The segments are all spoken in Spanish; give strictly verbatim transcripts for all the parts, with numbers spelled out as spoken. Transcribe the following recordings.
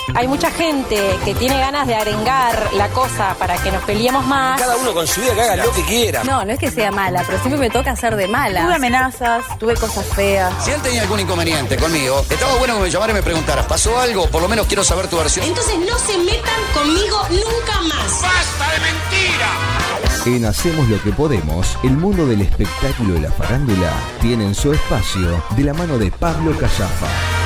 hay mucha gente que tiene ganas de arengar la cosa para que nos peleemos más. Cada uno con su vida que haga lo que quiera. No, no es que sea mala, pero siempre me toca hacer de mala. Tuve amenazas, tuve cosas feas. Si él tenía algún inconveniente conmigo, estaba bueno que me llamara y me preguntara, ¿pasó algo? Por lo menos quiero saber tu versión. Entonces no se metan conmigo nunca más. ¡Basta de mentira! En Hacemos lo que podemos, el mundo del espectáculo y la farándula tienen su espacio de la mano de Pablo Callafa.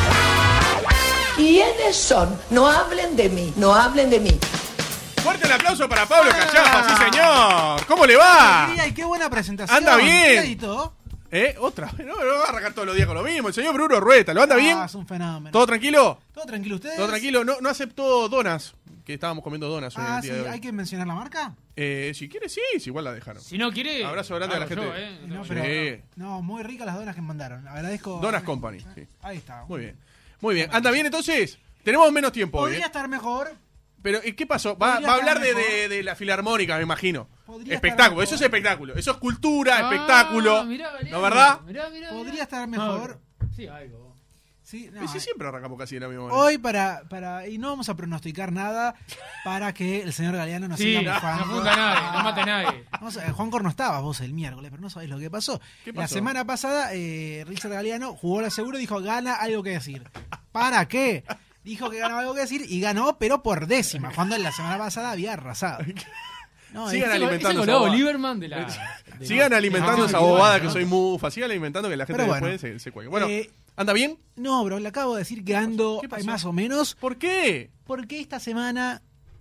¿Quiénes son? No hablen de mí, no hablen de mí. Fuerte el aplauso para Pablo Callafa, sí señor. ¿Cómo le va? Ay, qué buena presentación. Anda bien. ¿Qué editó? ¿Eh? Otra. No, no va a arrancar todos los días con lo mismo. El señor Bruno Rueta, ¿lo anda Ah, bien? es un fenómeno. ¿Todo tranquilo? ¿Todo tranquilo ustedes? Todo tranquilo. No, no aceptó donas, que estábamos comiendo donas hoy en Ah, el sí, día de hoy. ¿hay que mencionar la marca? Eh, si quiere, sí, si igual la dejaron. Si no quiere... Abrazo grande a la hago gente. yo, eh. No, Sí. pero, no, muy ricas las donas que me mandaron. Agradezco. Donas Company, sí. Ahí está. Muy bien. Muy bien. ¿Anda bien entonces? Tenemos menos tiempo hoy. Podría ¿eh? estar mejor. Pero, ¿qué pasó? Va, Podría va a hablar estar de, mejor. de, de la filarmónica, me imagino. Podría Espectáculo, estar eso es mejor. espectáculo. Eso es cultura, Ah, espectáculo. mirá, Galeano, ¿No, verdad? Mirá, mirá, Podría mirá. estar mejor. No, sí, algo. Sí, no, Y sí, eh. siempre arrancamos casi de la misma manera. Hoy para, para, y no vamos a pronosticar nada para que el señor Galeano nos Sí, siga no, mojando. no apunta a nadie, no mate a nadie. Vamos a- Juan Cor no estabas vos el miércoles, pero no sabés lo que pasó. ¿Qué La pasó? semana pasada, eh, Richard Galeano jugó la seguro y dijo, gana algo que decir. ¿Para qué? Dijo que ganaba algo que decir y ganó, pero por décima, cuando en la semana pasada había arrasado. No, Sigan es- alimentando Ese esa goleo bobada. Lieberman de la... de Sigan la- alimentando de esa la- bobada que ¿no? soy mufa. Sigan alimentando que la gente Pero bueno, después se, se cuelgue. Bueno, eh, ¿anda bien? No, bro, le acabo de decir que ando ¿Qué pasó? más o menos, ¿Por qué? porque esta semana,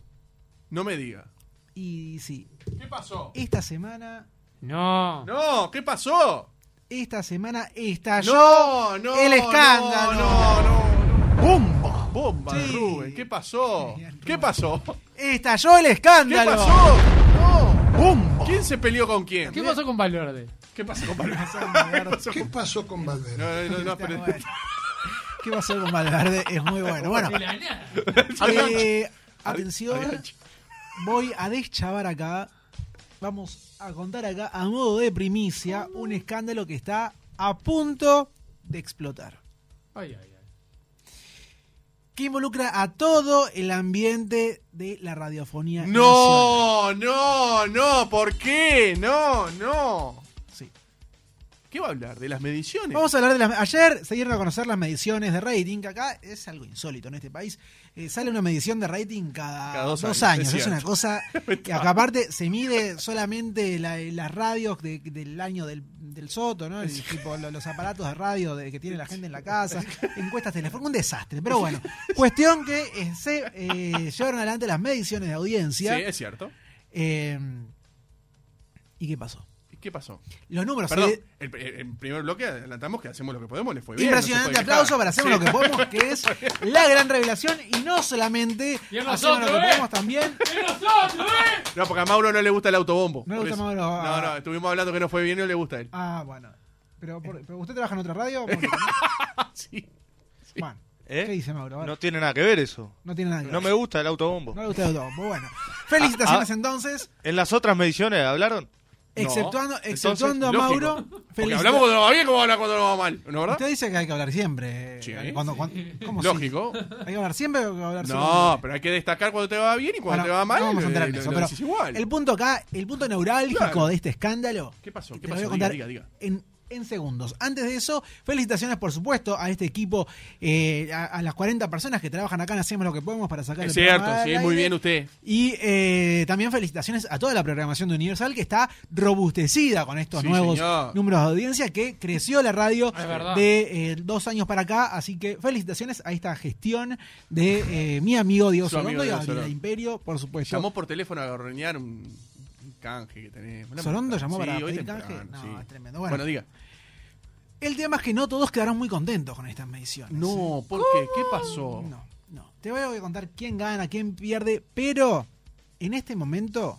No me diga. y sí, ¿Qué pasó? esta semana, No. No, ¿qué pasó? esta semana estalló No, no. el escándalo. No, no, no. ¡Bomba! Bomba de Sí. Rubén. ¿Qué pasó? Bien, ¿Qué Rubén. pasó? Estalló el ¿Qué escándalo. pasó? No. ¡Bomba! ¿Quién se peleó con quién? ¿Qué pasó con Valverde? ¿Qué pasó con Valverde? ¿Qué pasó con Valverde? No, no, no, no, Está pero- bueno. ¿Qué pasó con Valverde? Es muy bueno. Bueno, De la nada. eh, atención, Había- voy a deschavar acá. Vamos a contar acá, a modo de primicia, un escándalo que está a punto de explotar. Ay, ay, ay. Que involucra a todo el ambiente de la radiofonía nacional. No, no, no, ¿por qué? No, no. Sí. ¿Qué va a hablar? ¿De las mediciones? Vamos a hablar de las... Ayer se dieron a conocer las mediciones de rating, que acá es algo insólito en este país. Eh, sale una medición de rating cada, Cada dos dos, años, años. es Es una cierto. cosa que acá aparte se mide solamente la- las radios de- del año del, del Soto, ¿no? El, tipo, lo- los aparatos de radio de, que tiene la gente en la casa, encuestas telefónicas, un desastre. Pero bueno, cuestión que eh, se eh, llevaron adelante las mediciones de audiencia. Sí, es cierto. Eh, ¿Y qué pasó? ¿Qué pasó? Los números... Perdón, se- el, el- el primer bloque adelantamos que hacemos lo que podemos, le fue bien. Impresionante no se puede aplauso quejar. para hacer Sí. lo que podemos, que es la gran revelación. Y no solamente Y en hacemos lo que nosotros, ¿eh? podemos también. ¡Y nosotros, eh! No, porque a Mauro no le gusta el autobombo. No le por gusta eso. Mauro, ah. No, no, estuvimos hablando que no fue bien y no le gusta a él. Ah, bueno. Pero, por- pero ¿usted trabaja en otra radio? Mauro? Sí. Bueno, ¿Eh? ¿qué dice Mauro? A ver, No tiene nada que ver eso. no tiene nada que No ver. me gusta el autobombo. No le gusta el autobombo. Bueno, felicitaciones Ah, ah. entonces. ¿En las otras mediciones hablaron? Exceptuando, Entonces, exceptuando a lógico. Mauro. Porque felicita- hablamos cuando nos va bien, como hablar cuando nos va mal, ¿no, verdad? Usted dice que hay que hablar siempre. Sí. Cuando, cuando- ¿cómo sí? Lógico. ¿Hay que hablar siempre o hay que hablar No, solo? pero hay que destacar cuando te va bien y cuando Bueno, te va mal. no vamos a lo- entrar en lo- eso, lo pero decís igual. el punto acá, el punto neurálgico Claro. de este escándalo. ¿Qué pasó? ¿Qué te lo pasó? voy a contar Diga, diga, diga. En, en segundos. Antes de eso, felicitaciones, por supuesto, a este equipo, eh, a, a las cuarenta personas que trabajan acá en Hacemos lo que podemos para sacar Es el programa cierto, al sí, aire. muy bien usted. Y eh, también felicitaciones a toda la programación de Universal, que está robustecida con estos Sí, nuevos señor. números de audiencia, que creció la radio Es verdad. de eh, dos años para acá. Así que felicitaciones a esta gestión de eh, mi amigo Diego Su amigo Sorondo y a Diego Gabriela Sorondo. Imperio, por supuesto. Llamó por teléfono a gorronear un, un canje que tenemos. ¿Sorondo llamó Sí, para hoy pedir temprano, canje? No, sí. es tremendo. Bueno, Bueno, diga. el tema es que no todos quedaron muy contentos con estas mediciones. No, ¿por qué? ¿Qué pasó? No, no. Te voy a contar quién gana, quién pierde, pero en este momento,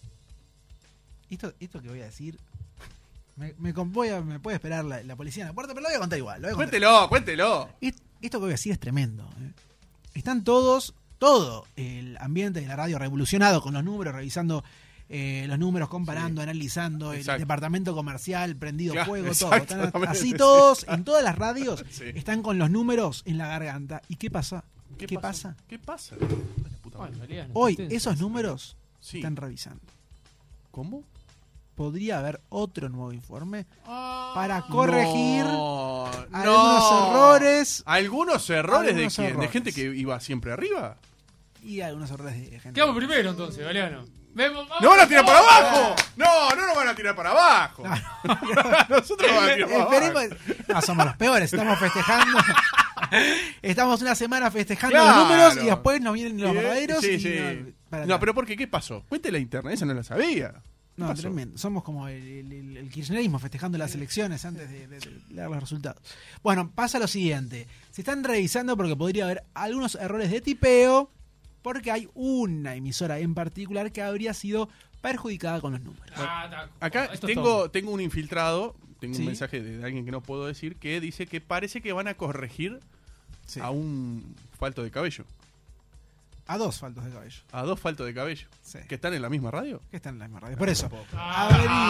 esto, esto que voy a decir, me, me, con- voy a- me puede esperar la, la policía en la puerta, pero lo voy a contar igual. Lo voy a contar. Cuéntelo, cuéntelo. Es- Esto que voy a decir es tremendo. ¿eh? Están todos, todo el ambiente de la radio revolucionado con los números, revisando eh, los números, comparando, Sí. analizando, el Exacto. departamento comercial, prendido Claro, fuego, todo. Están exactamente, así sí. todos, en todas las radios, Sí. están con los números en la garganta. ¿Y qué pasa? ¿Qué, ¿Qué pasa? ¿Qué pasa? Bueno, Elías, no Hoy te esos números Sí. están revisando. ¿Cómo? Podría haber otro nuevo informe Ah, para corregir no, algunos no. errores. ¿Algunos errores Algunos de quién? errores. ¿De gente que iba siempre arriba? Y algunos errores de gente. ¿Qué vamos primero entonces, Galeano? Vemos, vamos, ¡No van a tirar para vamos. abajo! No, no nos van a tirar para abajo. Nosotros nos van a tirar para Esperemos. abajo. No, somos los peores. Estamos festejando. Estamos una semana festejando Claro. los números y después nos vienen los Sí, verdaderos. sí, y sí. no, para No, atrás. pero ¿por qué? ¿Qué pasó? Cuente la internet, esa no la sabía. No, pasó? tremendo. Somos como el, el- el- el kirchnerismo festejando las elecciones antes de, de- de leer los resultados. Bueno, pasa lo siguiente. Se están revisando porque podría haber algunos errores de tipeo porque hay una emisora en particular que habría sido perjudicada con los números. Ah, está. Acá Esto es tengo, todo. tengo un infiltrado, tengo Sí. un mensaje de alguien que no puedo decir, que dice que parece que van a corregir Sí. a un falto de cabello. A dos faltos de cabello. A dos faltos de cabello. Sí. ¿Que están en la misma radio? Que están en la misma radio. Por eso. Ah,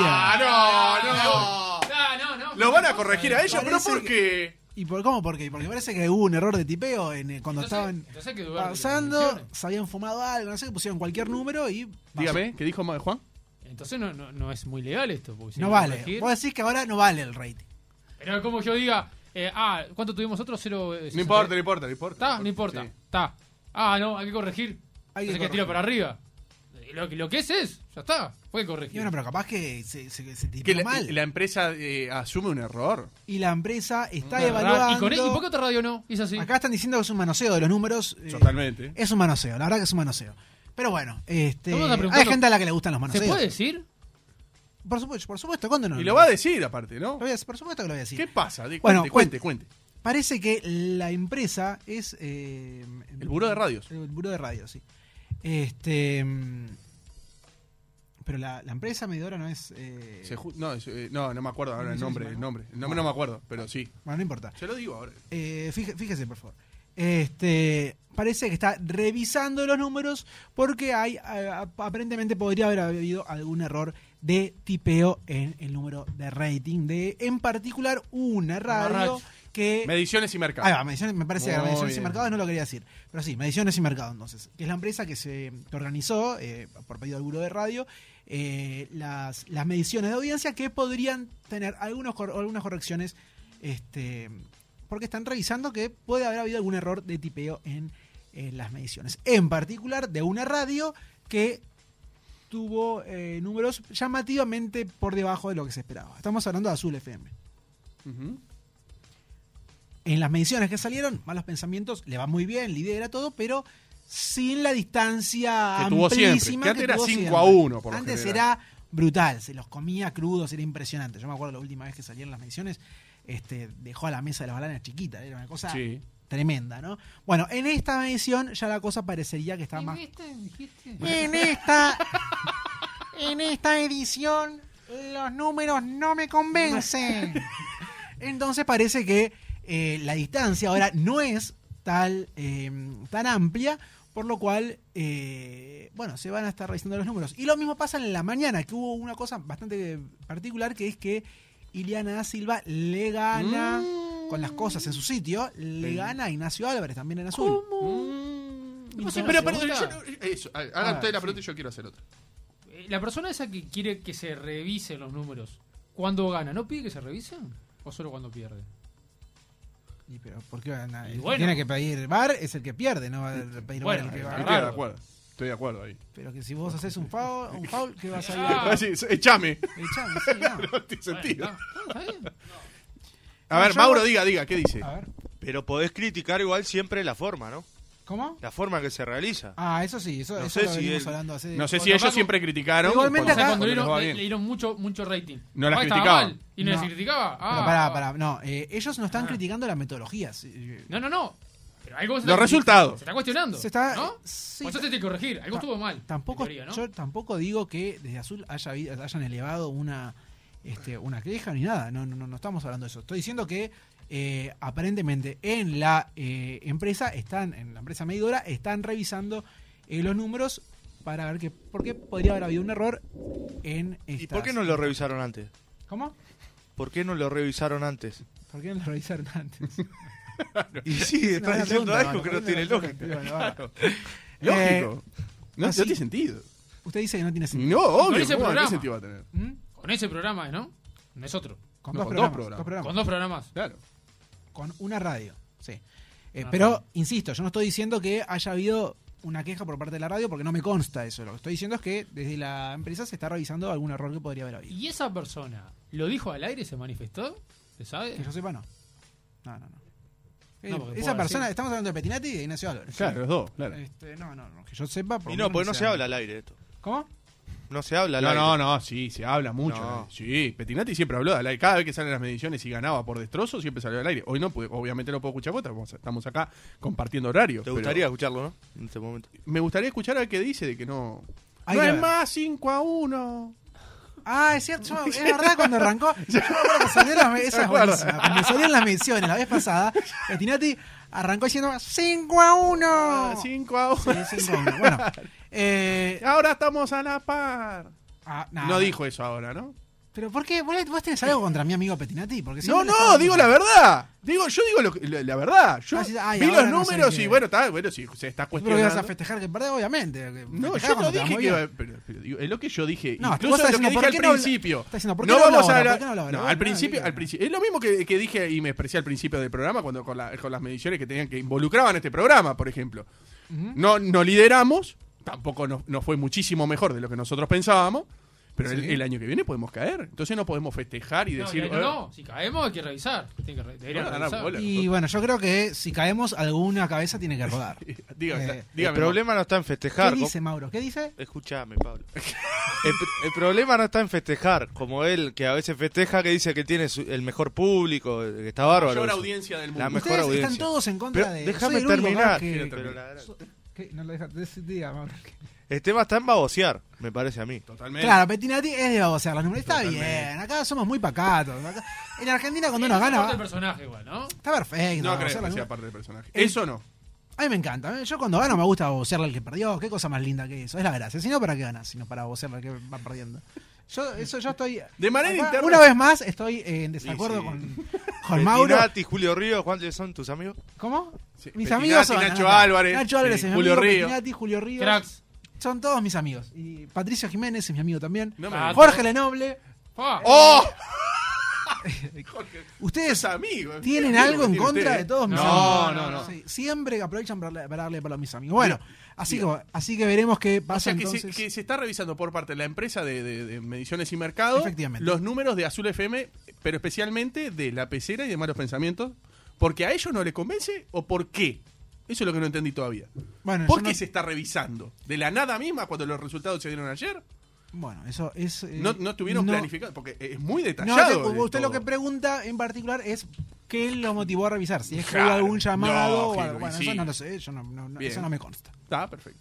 Habría. no, Ah, no, no. ¿Lo van a corregir a ellos? ¿Pero Parece por qué? ¿Y por cómo? ¿Por qué? Porque parece que hubo un error de tipeo en, eh, cuando Entonces- estaban entonces hay que dudar de las pasando, mediciones. se habían fumado algo, no sé, pusieron cualquier número y pasó. Dígame, ¿qué dijo Juan? Entonces no, no, no es muy legal esto. Porque si No hay que vale. corregir- Vos decís que ahora no vale el rating. Pero como yo diga, eh, ah, ¿cuánto tuvimos nosotros? Cero. eh, No importa, no importa, no importa. Está, no importa. Sí. Está. Ah, no, hay que corregir. Hay que Hay que corregir. tirar para arriba. Y Lo, que- lo que es es, ya está. Fue Y corregir. bueno, pero capaz que se, se, se Que tipeó la, mal. la empresa eh, asume un error. Y la empresa está Una evaluando. ra- ¿Y, con, ¿Y por qué otra radio no? Es así. Acá están diciendo que es un manoseo de los números. eh, Totalmente. Es un manoseo, la verdad que es un manoseo. Pero bueno, este, Vamos a hay preguntarlo. gente a la que le gustan los ¿Se manoseos. puede decir? Por supuesto, por supuesto, ¿cuándo no? Y lo va a decir aparte, ¿no? Lo voy a decir, por supuesto que lo voy a decir. ¿Qué pasa? Di- Bueno, cuente, cuente, cuente. Parece que la empresa es. eh, El Buró de Radios. El Buró de Radios, sí. Este. mm, Pero la, la empresa medidora no es. eh, Se ju- no, es, eh, no, no me acuerdo ahora el Sí, nombre, sí, el ¿no? nombre. El nombre no me acuerdo, pero sí. Bueno, no importa. Se lo digo ahora. Eh, fíjese, fíjese, por favor. Este, parece que está revisando los números porque hay a- a- aparentemente podría haber habido algún error de tipeo en el número de rating de, en particular, una radio Amarracho. que Mediciones y mercados. Ahí va, mediciones, me parece que Muy mediciones y bien. mercados no lo quería decir. Pero sí, mediciones y mercados entonces. Que es la empresa que se que organizó, eh, por pedido del Buró de Radio, eh, las, las mediciones de audiencia que podrían tener algunos, cor- algunas correcciones, este, porque están revisando que puede haber habido algún error de tipeo en, en las mediciones. En particular de una radio que tuvo eh, números llamativamente por debajo de lo que se esperaba. Estamos hablando de Azul F M. Ujú. En las mediciones que salieron, Malos Pensamientos le va muy bien, lidera todo, pero sin la distancia Que tuvo siempre, amplísima que antes era tuvo cinco a siempre. uno por lo Antes general. era brutal, se los comía crudos, era impresionante. Yo me acuerdo la última vez que salieron las mediciones, este, dejó a la mesa de las bananas chiquita, era una cosa Sí. tremenda, ¿no? Bueno, en esta medición ya la cosa parecería que está más... ¿Viste? ¿Dijiste? En esta, en esta edición los números no me convencen. Entonces parece que eh, la distancia ahora no es tal, eh, tan amplia, por lo cual, eh, bueno, se van a estar revisando los números. Y lo mismo pasa en la mañana, que hubo una cosa bastante particular, que es que Ileana da Silva le gana, con las cosas en su sitio, le gana a Ignacio Álvarez, también en azul. No sé, ¿No pero, se pero gusta? yo no- eso, hagan Ah, ustedes la sí. pregunta y yo quiero hacer otra. Eh, La persona esa que quiere que se revisen los números, ¿cuándo gana? ¿No pide que se revisen? ¿O solo cuando pierde? Y pero, ¿por qué van a- Y el que bueno. tiene que pedir V A R es el que pierde, no va a pedir V A R Bueno, el que va a Estoy raro. de acuerdo. Estoy de acuerdo ahí. Pero que si vos haces un foul, un foul ¿qué vas a ir Ah. a Ah, sí, echame. echar? Sí, no. No tiene sentido. Bueno, está, está bien. A ver, yo- Mauro, diga, diga, ¿qué dice? A ver, Pero podés criticar igual siempre la forma, ¿no? ¿cómo? La forma que se realiza. Ah, eso sí, eso, No eso sé lo si venimos él- hablando hace... No sé si Cuando ellos Paco- siempre criticaron. Igualmente O sea, acá- cuando le les dieron, va le- bien. le dieron mucho, mucho rating. No las Capaz estaba criticaban. mal, ¿Y no, No. las criticaba? Ah, Pero pará, ah. pará, no, eh, ellos no están Ah. criticando la metodología. sí, No, no, no. Pero algo se Los está- resultados. Se está cuestionando. Se está- ¿No? sí, Pues eso te tiene que corregir. Algo Ta- estuvo mal. Tampoco, en teoría, ¿no? yo tampoco digo que desde Azul haya, habi- hayan elevado una, este, una queja ni nada. No, no, no, no estamos hablando de eso. Estoy diciendo que eh, aparentemente en la eh, empresa están, en la empresa medidora, están revisando eh, los números para ver que, por qué podría haber habido un error en estas... ¿Y por qué no lo revisaron antes? ¿Cómo? ¿Por qué no lo revisaron antes? ¿Por qué no lo revisaron antes? Y sí, está diciendo algo que no tiene lógica. Claro. Eh, Lógico. No, no así- tiene sentido. Usted dice que no tiene sentido. No, Con obvio. ese ¿cómo? ¿Qué programa. sentido va a tener? ¿Mm? Con ese programa, ¿no? No es otro. Con, No, dos, con programas, dos programas. dos programas. Con dos programas. Claro. Con una radio, sí. Eh, Ah, pero, bueno. insisto, yo no estoy diciendo que haya habido una queja por parte de la radio porque no me consta eso. Lo que estoy diciendo es que desde la empresa se está revisando algún error que podría haber habido. ¿Y esa persona lo dijo al aire, se manifestó? ¿Se sabe? Que yo sepa, no. No, no, no. Eh, No, porque esa puedo persona, decir- estamos hablando de Petinati y de Ignacio Álvarez. Claro, los dos, claro. Este, no, no, no, que yo sepa. por Y lo no, menos porque no se sea- habla al aire esto. ¿Cómo? No se habla al No, aire. no, no, sí, se habla mucho. No. Sí, Petinati siempre habló al aire. Cada vez que salen las mediciones y ganaba por destrozo, siempre salió al aire. Hoy no, pues, obviamente no puedo escuchar porque estamos, estamos acá compartiendo horarios. Te pero gustaría escucharlo, ¿no? En este momento. Me gustaría escuchar a ver qué dice de que no. Hay no que es ver. más cinco a uno. Ah, es cierto, yo- es verdad cuando arrancó. Yo me acuerdo que salió las me- esa es acuerda. buenísima. Cuando salieron las mediciones la vez pasada, Petinati arrancó diciendo cinco a uno. cinco a uno. Sí, cinco a uno. Bueno, eh, Ahora estamos a la par. ah, nah, No dijo eso ahora, ¿no? Pero ¿por qué? ¿Vos, vos tenés algo contra mi amigo Petinati? Porque No, siempre no, estaba- digo la verdad. Digo, yo digo lo que- la, la verdad. Yo Ah, sí, ay, vi ahora los no sé números qué. y bueno, está, bueno, si se está Pero ibas cuestionando. a festejar que perdés, obviamente. que No, festejás yo cuando no te va dije muy que bien. iba- pero, pero digo, es lo que yo dije. No, vos incluso estás lo que diciendo, dije ¿por al qué no habla- principio. estás diciendo, ¿por qué no no habla vamos a ahora? hablar. ¿Por qué no habla ahora? No, Bueno, al principio, nada, al principio. Es lo mismo que, que dije y me expresé al principio del programa cuando con, la- con las mediciones que tenían que involucraban este programa, por ejemplo. Ujú. No, no lideramos, tampoco nos, nos fue muchísimo mejor de lo que nosotros pensábamos. Pero el, Sí. el año que viene podemos caer. Entonces no podemos festejar y No, decir. no, no, si caemos hay que revisar. Tiene que re- debería No, no, no, revisar. bola. Y bueno, yo creo que si caemos, alguna cabeza tiene que rodar. Dígame, Eh, dígame, el problema no está en festejar. ¿Qué co- dice Mauro? ¿Qué dice? Escuchame, Pablo. El, pr- el problema no está en festejar, como él, que a veces festeja, que dice que tiene su- el mejor público, que está bárbaro. mayor eso. audiencia del mundo. La mejor Ustedes audiencia. están todos en contra Pero de... déjame soy el único acá terminar. que- Pero la- So- ¿Qué? No lo deja- des- diga, Mauro. El tema está en babosear, me parece a mí. Totalmente. Claro, Petinati es de babosear los números. Está Totalmente. bien, acá somos muy pacatos. Acá- en Argentina cuando uno Es parte gana... del personaje igual, ¿no? Está perfecto. No creo babosear que los sea números. parte del personaje. El- Eso no. A mí me encanta. ¿eh? Yo cuando gano me gusta babosearle al que perdió. Qué cosa más linda que eso. Es la gracia. Si no, ¿para qué ganas? Sino para babosearle al que va perdiendo. Yo, eso yo estoy... De manera acá, interna. Una vez más estoy eh, en desacuerdo Sí, sí. con, con Mauro. Petinati, Julio Ríos, ¿cuántos son tus amigos? ¿Cómo? Sí, Mis Petinati, amigos son... Nacho ah, Álvarez, Nacho Álvarez sí, es mi Julio amigo, Ríos. Petinati, Julio Ríos. Cracks. Son todos mis amigos. Y Patricio Jiménez es mi amigo también. No me Ah, digas. Jorge Lenoble. Ah, ¡Oh! Ustedes Es amigo. tienen ¿Qué algo amigo en tiene contra usted, de eh? todos mis No, amigos. no, no. Sí, siempre aprovechan para, para darle para mis amigos. Bueno, así que, así que veremos qué O pasa sea que entonces. se, que se está revisando por parte de la empresa de, de- de mediciones y mercado Efectivamente. los números de Azul F M, pero especialmente de La Pecera y de Malos Pensamientos, porque a ellos no les convence o por qué. Eso es lo que no entendí todavía. Bueno, ¿Por yo qué no- se está revisando? ¿De la nada misma cuando los resultados se dieron ayer? Bueno, eso es. eh, No, no estuvieron no- planificados, porque es muy No, detallado. te- usted esto. lo que pregunta en particular es qué lo motivó a revisar. Si es que Claro, hubo algún llamado o lógico, algo. y Bueno, sí. eso no lo sé. Yo no, no- no- Bien. eso no me consta. Está perfecto.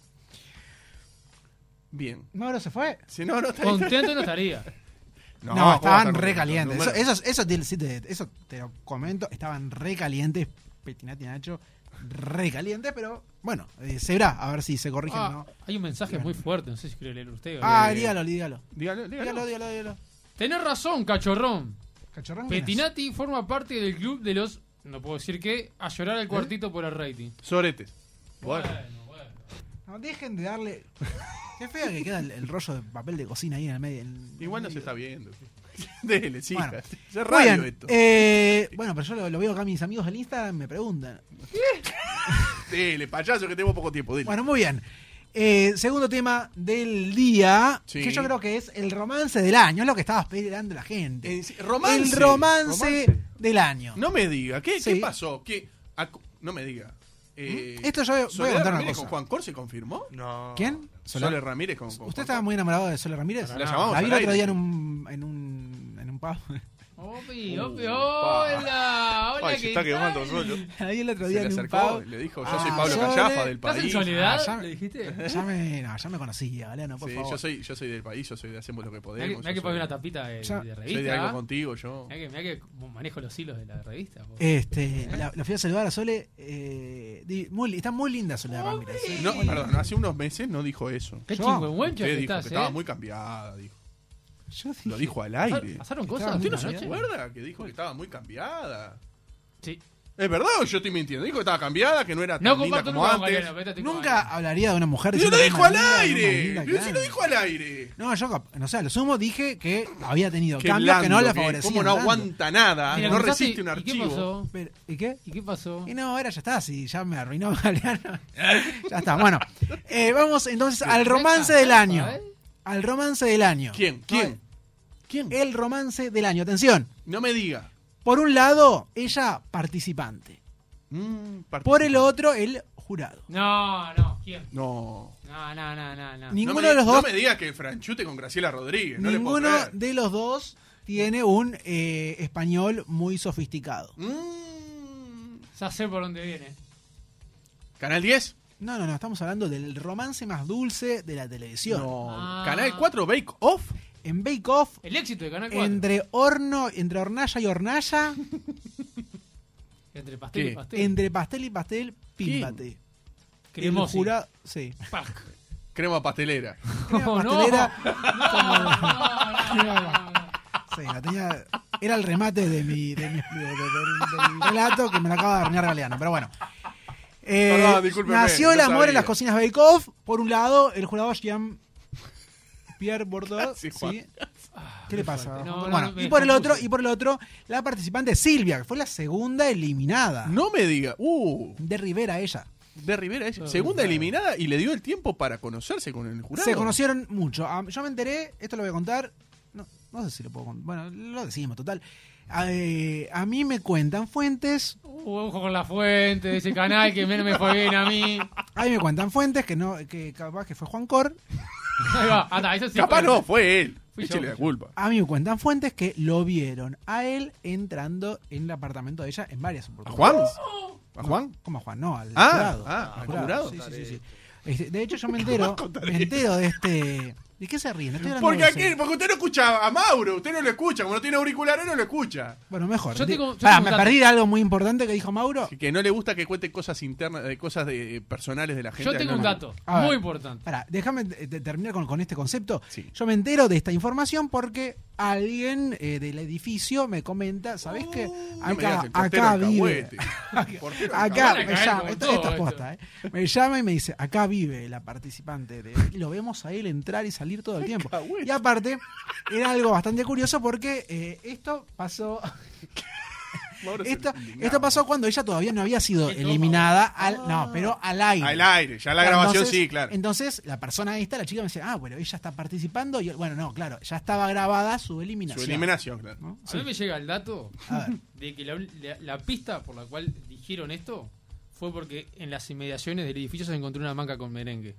Bien. Mauro se fue. Si no, no está contento no estaría. No, ¿cómo estaban está re con- calientes. con Eso, números? eso, eso, te, sí te- eso te lo comento. Estaban re calientes. Petinati y Nacho. Re calientes, pero bueno, eh, se verá. A ver si se corrigen o Ah, no. hay un mensaje muy fuerte, no sé si quiere leer usted. o- Ah, eh, dígalo, dígalo. Dígalo, dígalo. Dígalo, dígalo, dígalo. Tenés razón, cachorrón. Cachorrón. ¿quién es? Petinati forma parte del club de los, no puedo decir qué, a llorar al cuartito por el rating. Soretes. Bueno. bueno. No, dejen de darle. Qué fea que queda el, el rollo de papel de cocina ahí en el medio. en- Igual en no el se medio. está viendo. Dele, sí. Bueno. Es Muy radio bien, esto. eh, bueno, pero yo lo, lo veo acá, mis amigos del Instagram me preguntan. Dele, payaso, que tengo poco tiempo. Dele. Bueno, muy bien. Eh, segundo tema del día, Sí. que yo creo que es el romance del año, es lo que estaba esperando la gente. En- romance. El romance, Romance. del año. No me diga, ¿qué, Sí. ¿qué pasó? ¿Qué? Acu- no me diga. Eh, Esto yo voy a ¿Soledad contar una Ramírez cosa. con Juan Cor se confirmó? No. ¿Quién? Sole Ramírez con, con ¿Usted Juan estaba Cor. muy enamorado de Sole Ramírez? La llamamos La vi al el otro aire. día en un, en un, en un pub. Opi, Uh, opi, pa. hola, hola, Ay, se ¿qué está tal? quemando solo. La vi el otro Se día le en un acercó, pub. le dijo, yo Ah, soy Pablo Sole. Callafa del ¿Estás en país. soledad? Ah, ya- ¿Le dijiste? Ya me, no, ya me conocía, Galeano, por Sí, favor. yo soy, yo soy del país, yo soy de hacemos lo que Mirá que, podemos. mirá yo que soy- pongo una tapita de, Ya- de Soy revista. de algo ¿ah? contigo, yo. Mirá que, mirá que manejo los hilos de la revista. po. Este, la, la fui a saludar a Sole. Eh, di- muy, está muy linda Soledad Ramírez. ¿eh? No, perdón, hace unos meses no dijo eso. Qué yo- chingüengüencha Usted que dijo estás, que estaba ¿eh? muy cambiada, dijo. Yo dije, Lo dijo al ¿Pasaron- aire. ¿Pasaron Estaba cosas? muy ¿Usted no se cambiada. acuerda que dijo que estaba muy cambiada? Sí. ¿Es verdad o yo estoy mintiendo? Dijo que estaba cambiada, que no era tan No linda comparto como nunca con antes. Mariano, pero esta estoy Nunca hablaría de una mujer ¡Yo diciendo lo que es dijo más al linda, que es más aire! linda, ¡Pero si claro. lo dijo al aire! No, yo, no sé, a lo sumo dije que había tenido Qué cambios que no blando, la que favorecían. cómo no tanto. aguanta nada, Mira, no pensaste, resiste un ¿y archivo. qué pasó? Pero, ¿y qué? ¿Y qué pasó? Y no, ahora ya está, si ya me arruinó Galeano. Ya está, bueno. Eh, vamos entonces al romance del año. Al romance del año. ¿Quién? ¿Quién? No, ¿Quién? El romance del año. Atención. No me diga. Por un lado, ella participante. Mm, Por el otro, el jurado. No, no, ¿quién? No. No, no, no, no. no. Ninguno no me, de los dos. No me diga que Franchute con Graciela Rodríguez. No le puedo Ninguno creer. de los dos tiene un eh, español muy sofisticado. Mm. Ya sé por dónde viene. ¿Canal diez? No, no, no, estamos hablando del romance más dulce de la televisión. No. Ah. ¿Canal cuatro Bake Off? En Bake Off, El éxito de Canal cuatro. entre horno, entre hornalla y hornalla, Entre pastel ¿Qué? y pastel. entre pastel y pastel, pímbate. Cremosi. El jurado, sí. Pac. Crema pastelera. Crema No, no. pastelera. No, no, no, no. Sí, la tenía, era el remate de mi, de mi- de- de- del, del relato que me lo acaba de arruinar Galeano, pero bueno. Eh, Perdón, discúlpeme, nació el no amor sabía. en las cocinas Bake Off. Por un lado, el jurado Jean Pierre Bordeaux. Sí, Sí, Juan. ¿Qué le pasa? fuerte. No, no, bueno, no, me y por el otro, confuse. y por el otro, la participante Silvia, que fue la segunda eliminada. No me diga. Uh. De Rivera, ella. De Rivera, ella. No, Segunda no. eliminada y le dio el tiempo para conocerse con el jurado. Se conocieron mucho. Ah, yo me enteré, esto lo voy a contar. No, no sé si lo puedo contar. Bueno, lo decimos, total. A, eh, a mí me cuentan fuentes. Uh, ojo con la fuente de ese canal que menos me fue bien a mí. A mí me cuentan fuentes que no, que capaz que fue Juan Cor. Ahí va, anda, eso sí. Capaz fue. no, fue él. Fui yo, Échele la fui yo. culpa. A mí me cuentan fuentes que lo vieron a él entrando en el apartamento de ella en varias ¿A oportunidades. Juan? ¿A Juan? ¿Cómo a Juan? No, al Ah, jurado. ah, al jurado. Sí, sí, sí, sí. Este, de hecho, yo me entero, me entero de este. ¿De qué se ríen? Estoy hablando Porque, de aquí, serio. porque usted no escucha a Mauro, usted no lo escucha. Como no tiene auriculares, no lo escucha. Bueno, mejor. Yo tengo- yo Pará, tengo me un dato. perdí de algo muy importante que dijo Mauro. Que, que no le gusta que cuente cosas internas, de cosas de, eh, personales de la gente. Yo tengo No, un no. dato A ver. muy importante. Pará, déjame eh, de- terminar con, con este concepto. Sí. Yo me entero de esta información porque alguien eh, del edificio me comenta, ¿sabés qué? No me Acá, digas el portero acá alcahuete. vive. Portero Acá Van a me caer llama, con esto, todo esto es esto. posta, ¿eh? Me llama y me dice, acá vive la participante de, y lo vemos a él entrar y salir todo el tiempo. Alcahuete. Y aparte, era algo bastante curioso porque eh, esto pasó. Mauro se Esto, indignaba. esto pasó cuando ella todavía no había sido Esto- eliminada al, no, pero al aire. Al aire, ya la Claro, grabación entonces- sí, claro. Entonces, la persona esta, la chica me dice, ah, bueno, ella está participando. Y yo, bueno, no, claro, ya estaba grabada su Su eliminación. eliminación, claro. ¿no? A mí me llega el dato A ver. de que la, la- la pista por la cual dijeron esto fue porque en las inmediaciones del edificio se encontró una manga con merengue.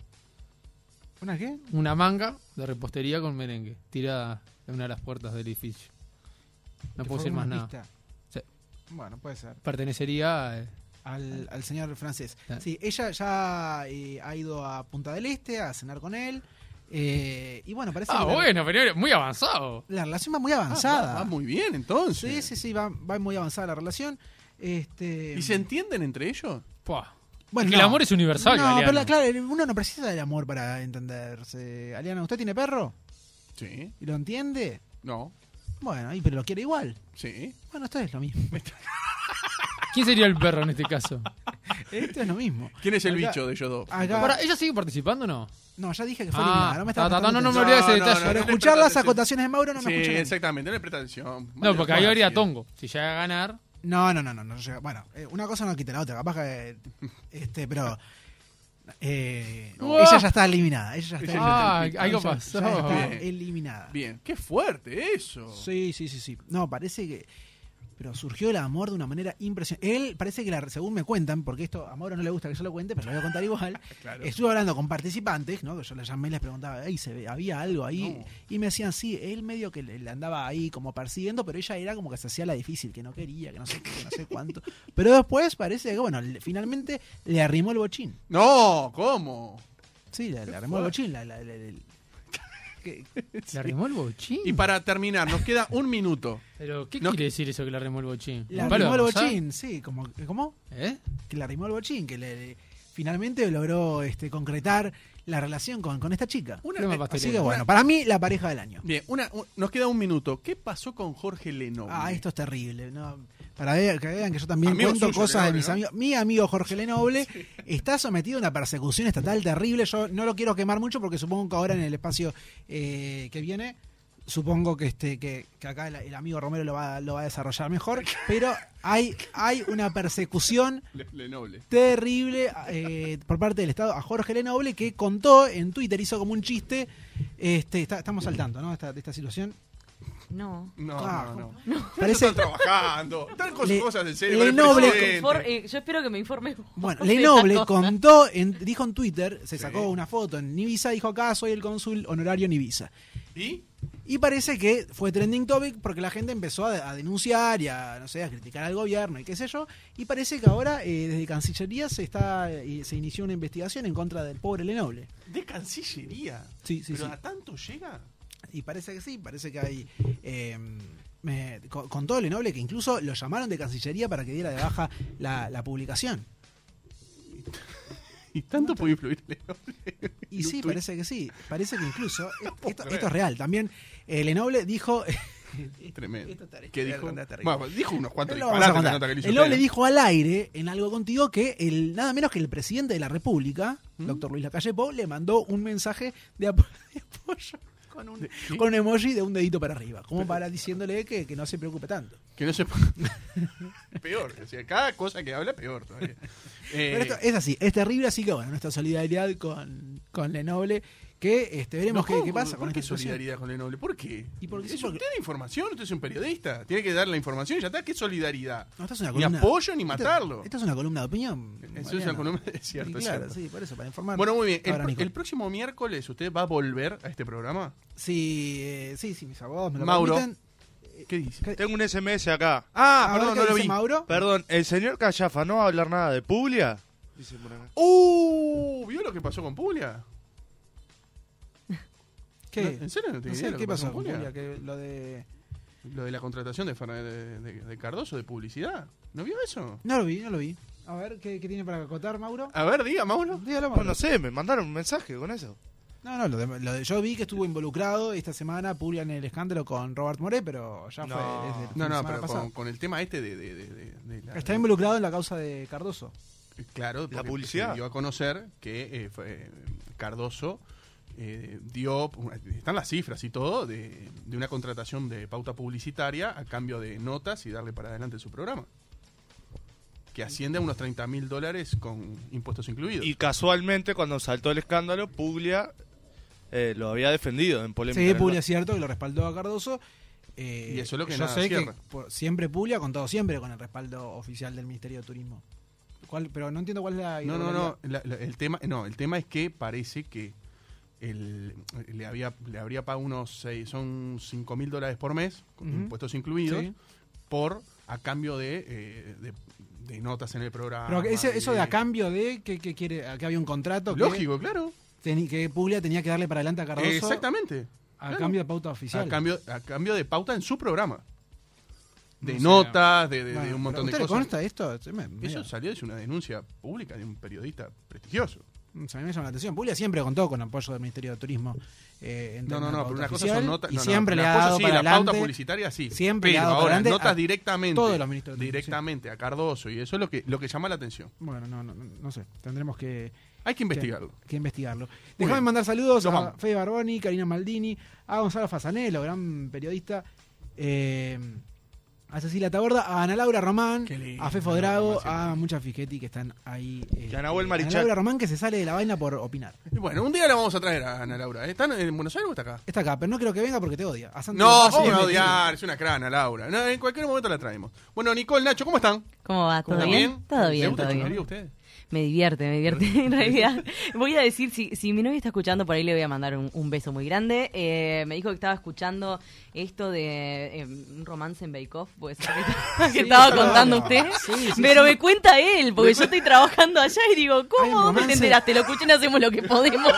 ¿Una qué? Una manga de repostería con merengue tirada en una de las puertas del edificio. No ¿Te puedo fue decir más una nada. pista? Sí. Bueno, puede ser. Pertenecería eh, Al, al señor francés. Ah. Sí, ella ya eh, ha ido a Punta del Este a cenar con él. eh, y bueno, parece Ah, que la- bueno, pero era muy avanzado. la, relación va muy Ah, avanzada. va, va muy bien, entonces. Sí, sí, sí, va, va muy avanzada la relación. Este, ¿Y se entienden entre ellos? Pua. Bueno, Es que el amor es universal, No, Galeano. pero la- claro, uno no precisa del amor para entenderse. Aliana, ¿usted tiene perro? Sí. ¿Y lo entiende? No. Bueno, ahí, pero lo quiere igual. Sí. Bueno, esto es lo mismo. ¿Quién sería el perro en este caso? Esto es lo mismo. ¿Quién es el Acá- bicho de ellos dos? acá- Ahora, ¿ella sigue participando o no? No, ya dije que fue Ah, eliminada. No me estaba ta, ta, ta, prestando no, no me atención. olvidé ese No, detalle. no, Pero no le escuchar las prestaste acotaciones de Mauro no me Sí, escuchan. exactamente, no le presta atención. No, porque ahí habría Sí. tongo. Si llega a ganar. No, no, no, no, no llega. Bueno, eh, una cosa no quita la otra, capaz que. Este, pero. eh, No. ella ya está eliminada. Ella ya está Ella eliminada. Ah, está algo Ella pasó. ya está Bien. eliminada. Bien, qué fuerte eso. Sí, sí, sí, sí. No, parece que. Pero surgió el amor de una manera impresionante. Él parece que, la, según me cuentan, porque esto a Mauro no le gusta que yo lo cuente, pero lo voy a contar igual. Claro. Estuve hablando con participantes, ¿no? Que yo les llamé y les preguntaba, "Ey, ¿se ve- ¿había algo ahí? No. Y me decían, sí, él medio que le, le andaba ahí como persiguiendo, pero ella era como que se hacía la difícil, que no quería, que no sé qué, que no sé cuánto. Pero después parece que, bueno, le- finalmente le arrimó el bochín. No, ¿cómo? Sí, le, le arrimó el bochín. La, la- la- la- que- ¿Le arrimó el bochín? Y para terminar, nos queda un minuto. ¿Pero qué No. quiere decir eso que le arrimó el bochín? le ¿Un palo arrimó el de pasar? bochín, sí, como, ¿cómo? ¿Eh? Que le arrimó el bochín, que le, le- finalmente logró este, concretar la relación con, con esta chica. Una, Crema eh, pastelera. Así que bueno, para mí la pareja del año. Bien, una, un- nos queda un minuto. ¿Qué pasó con Jorge Lenoble? Ah, esto es terrible. ¿no? Para ver, que vean que yo también Amigo cuento suyo, cosas de Lenoble, mis ¿no? amigos. Mi amigo Jorge Lenoble está sometido a una persecución estatal terrible. Yo no lo quiero quemar mucho porque supongo que ahora en el espacio eh, que viene, supongo que este que, que acá el, el amigo Romero lo va, lo va a desarrollar mejor. Pero hay, hay una persecución Le- Lenoble. terrible eh, por parte del Estado a Jorge Lenoble, que contó en Twitter, hizo como un chiste. Este, está- estamos al tanto, ¿no? Esta, de esta situación. No. No, Ah, no, no. Parece- Están trabajando. Están con Le- cosas en serio. Lenoble- con el presidente. Infor- eh, yo espero que me informe. Bueno, de Lenoble la cosa. contó, en- dijo en Twitter, se Sí. sacó una foto en Ibiza, dijo acá soy el cónsul honorario en Ibiza. ¿Y? Y parece que fue trending topic porque la gente empezó a, a denunciar y a, no sé, a criticar al gobierno y qué sé yo. Y parece que ahora eh, desde Cancillería se está eh, se inició una investigación en contra del pobre Lenoble. De Cancillería. Sí, sí, ¿Pero sí. a tanto llega? Y parece que sí, parece que hay... eh, me, con, con todo Lenoble que incluso lo llamaron de Cancillería para que diera de baja la, la publicación. ¿Y tanto puede influir Lenoble? Y En un sí, tuit. parece que sí. Parece que incluso, esto, puedo esto- creer. esto es real. También eh, Lenoble dijo... Tremendo. Esto está- ¿Qué esto dijo? está terrible. Bueno, dijo unos cuantos Lo vamos a disparates en la contar. nota que le hizo El Lenoble usted. dijo al aire, en Algo Contigo, que el nada menos que el presidente de la República, ¿Mm? doctor Luis Lacalle Pou, le mandó un mensaje de, apo- de apoyo con un, ¿Qué? con un emoji de un dedito para arriba, como para diciéndole que, que no se preocupe tanto. Que no se... peor. O sea, cada cosa que habla, peor todavía. Eh, Pero esto es así, es terrible, así que bueno, nuestra solidaridad con, con Lenoble, que este, veremos no, qué, ¿cómo? qué pasa ¿Por con qué esta situación. solidaridad con Lenoble? ¿Por qué? ¿Y por qué? ¿Es Sí, porque- usted tiene información? ¿Usted es un periodista? Tiene que dar la información y ya está. ¿Qué solidaridad? No, esta es una Ni columna- apoyo ni esta- matarlo. Esta es una columna de opinión. Eso es Mariano. una columna, es cierto, Sí, es claro, cierto. sí, por eso, para informar. Bueno, muy bien. El, Ahora, pro- Nico. el próximo miércoles, ¿usted va a volver a este programa? Sí, eh, sí, sí, mis abogados me lo Mauro. permiten. ¿Qué dice? Tengo un S M S acá. Ah, A ver perdón, qué no lo dice vi. Mauro. Perdón, ¿el señor Callafa no va a hablar nada de Puglia? Dice por acá. ¡Uh! ¿Vio lo que pasó con Puglia? ¿Qué? No, ¿En serio no tiene No sé, idea lo ¿qué que pasó con con Puglia? Puglia? Que lo de... Lo de la contratación de, Fernan- de, de- de Cardoso de publicidad. ¿No vio eso? No lo vi, no lo vi. A ver, ¿qué, qué tiene para acotar, Mauro? A ver, diga, Mauro. Dígalo, Bueno, Mauro. no sé, me mandaron un mensaje con eso. No, no, lo de, lo de- yo vi que estuvo involucrado esta semana Puglia en el escándalo con Robert Moré, pero ya No. fue desde el fin No, de no, semana pero pasado. con, con el tema este de... de, de, de- de la- Está involucrado en la causa de Cardoso. Claro, porque publicidad. se dio a conocer que eh, fue, eh, Cardoso eh, dio, están las cifras y todo, de, de una contratación de pauta publicitaria a cambio de notas y darle para adelante su programa. Que asciende a unos treinta mil dólares con impuestos incluidos. Y casualmente, cuando saltó el escándalo, Puglia eh, lo había defendido en polémica. Sí, en el Puglia bar. es cierto que lo respaldó a Cardoso. Eh, Y eso es lo que yo nada sé cierra. que por- siempre Puglia ha contado siempre con el respaldo oficial del Ministerio de Turismo. ¿Cuál, pero no entiendo cuál es la No, no, no. irregularidad. la- la- el tema, no, el tema es que parece que el, le había le habría pagado unos seis, son cinco mil dólares por mes, con Ujú. impuestos incluidos, Sí. por a cambio de, eh, de, de notas en el programa. Pero que ese- eso de de a cambio de que, que quiere, que había un contrato que, Lógico, claro. teni- que Puglia tenía que darle para adelante a Cardoso Exactamente. a claro. cambio de pauta oficial. A cambio, a cambio de pauta en su programa. De No sé. notas, de, de- de Bueno, un montón de ¿a usted le cosas. consta esto? Se me- medio- Eso salió de una denuncia pública de un periodista prestigioso. O sea, a mí me llama la atención. Puglia siempre contó con apoyo del Ministerio de Turismo. Eh, en No, no, términos de no, pero pauta una cosa oficial, son notas. Y no, no, siempre le una ha cosa dado sí, para la adelante. pauta publicitaria sí. Siempre le pero ha dado para ahora adelante notas a directamente. todos los ministros de Turismo, Directamente a Cardoso y eso es lo que, lo que llama la atención. Bueno, no, no, no, no sé. Tendremos que, Hay que investigarlo. que, que investigarlo. Muy Déjame bien. mandar saludos Nos a vamos. Fede Barboni, Karina Maldini, a Gonzalo Fasanello, gran periodista. Eh, a Cecilia Taborda, a Ana Laura Román, Qué lindo, a Fefo Ana Drago, Román, siempre. a Mucha Fischetti que están ahí. eh, Y a Nahuel eh, Marichal. Ana Laura Román que se sale de la vaina por opinar. Y bueno, un día la vamos a traer a Ana Laura. ¿Está en Buenos Aires o está acá? Está acá, pero no creo que venga porque te odia. A Santi No, Tomás, ¿cómo sí, me va a sí. odiar? Es una crana, Laura. No, en cualquier momento la traemos. Bueno, Nicole, Nacho, ¿cómo están? ¿Cómo va? ¿Todo ¿Están bien? Todo ¿Le bien, gusta todo el bien. chusmerío a ustedes? Me divierte, me divierte. En realidad, voy a decir, si, si mi novia está escuchando, por ahí le voy a mandar un, un beso muy grande. Eh, me dijo que estaba escuchando esto de eh, un romance en Bake Off, pues, que, que Sí, estaba claro. contando usted. Sí, sí, Pero sí. me cuenta él, porque yo estoy trabajando allá y digo, Hay un ¿cómo? ¿Dónde te romance. enteraste? Lo escuché y hacemos lo que podemos.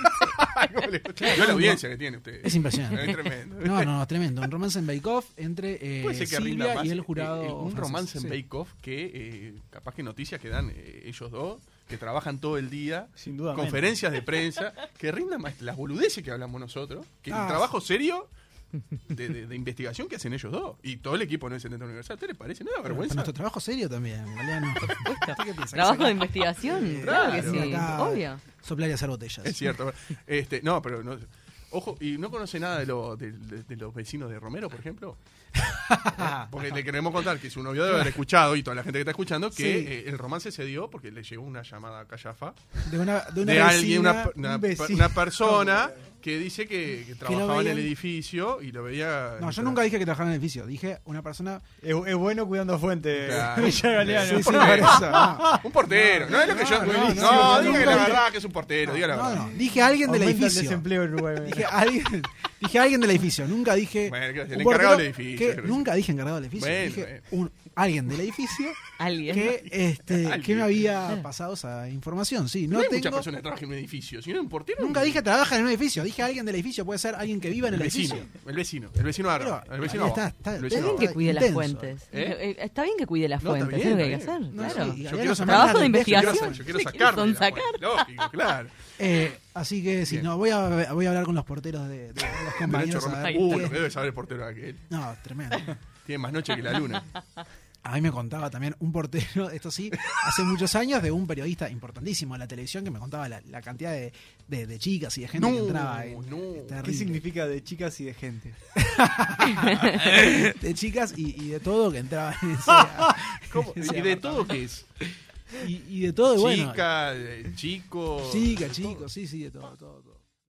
Yo la audiencia que tiene usted. Es impresionante. Es tremendo. No, no, no, tremendo. Un romance en Bake Off entre eh, Puede ser que rinda Silvia más y el eh, jurado. eh, un francés. romance en Sí. Bake Off que eh, capaz que noticias que dan eh, ellos dos que trabajan todo el día, Sin duda. conferencias de prensa, que rindan más las boludeces que hablamos nosotros, que Ah, el trabajo serio de, de- de investigación que hacen ellos dos. Y todo el equipo no es setenta Universal. ¿Te les parece? ¿No da Pero vergüenza? nuestro trabajo serio también, Galeano. ¿Usted qué piensa? Trabajo Que de saca- investigación, Eh, claro que claro. sí, acá, obvio. Soplar y hacer botellas. Es cierto. Este, no, pero no, ojo, ¿y no conoce nada de, lo- de- de- de los vecinos de Romero, por ejemplo? Porque le queremos contar que su novio debe haber escuchado, y toda la gente que está escuchando, que Sí. eh, el romance se dio porque le llegó una llamada a Callafa De una, de una de alguien, vecina, una, per- una un per- vecino. una persona que dice que, que trabajaba en el veían- edificio y lo veía... No, yo nunca dije que trabajaba en el edificio. Dije una persona. Es, es bueno cuidando fuente. Claro. Villa Galeano. Sí, sí, portero. por eso, no. Un portero, no, es lo que yo... no, No, no, no, no, diga nunca que la dije- verdad que es un portero, diga la No, verdad. no. Dije alguien del Aumenta el edificio. desempleo en Uruguay. Dije alguien, dije alguien del edificio. Nunca dije. Bueno, el un encargado portero del edificio, que- creo que nunca dije encargado del edificio. Bueno, dije bueno. un, alguien del edificio Alguien. que, este, Alguien. que me había pasado esa información. Sí, No, no hay tengo. muchas personas que trabajan en un edificio, sino un portero. Nunca dije trabaja en un edificio. Dije alguien del edificio. Puede ser alguien que viva en el el, vecino, edificio. el vecino, el vecino Arba, Pero, el vecino ahí abajo, está, está- el Está vecino bien abajo. que cuide las Intenso. fuentes. ¿Eh? Eh, Está bien que cuide las No, está fuentes, bien, es lo que hay que está hacer. bien. No, Claro. sí, y Yo Galeano quiero se sacar- Trabajo de manda al investigación. despejo. Yo quiero Sí, sacarme son de la sacar. fuente, lógico, claro. Eh, así que si Bien. no, voy a, voy a hablar con los porteros de, de los Derecho compañeros. a Romero. ver Uh, qué- lo que debe saber el portero aquel. No, tremendo. Tiene más noche que la luna. A mí me contaba también un portero, esto sí, hace muchos años, de un periodista importantísimo en la televisión que me contaba la, la cantidad de, de- de chicas y de gente No, que entraba. En, no. es ¿Qué terrible. significa de chicas y de gente? De chicas y, y de todo que entraba en ese, ¿Cómo? en ese ¿Y de apartamento. todo qué es? Y, y de todo, y bueno. Chica, eh, chico. Chica, chicos, sí, sí, de todo, todo, todo.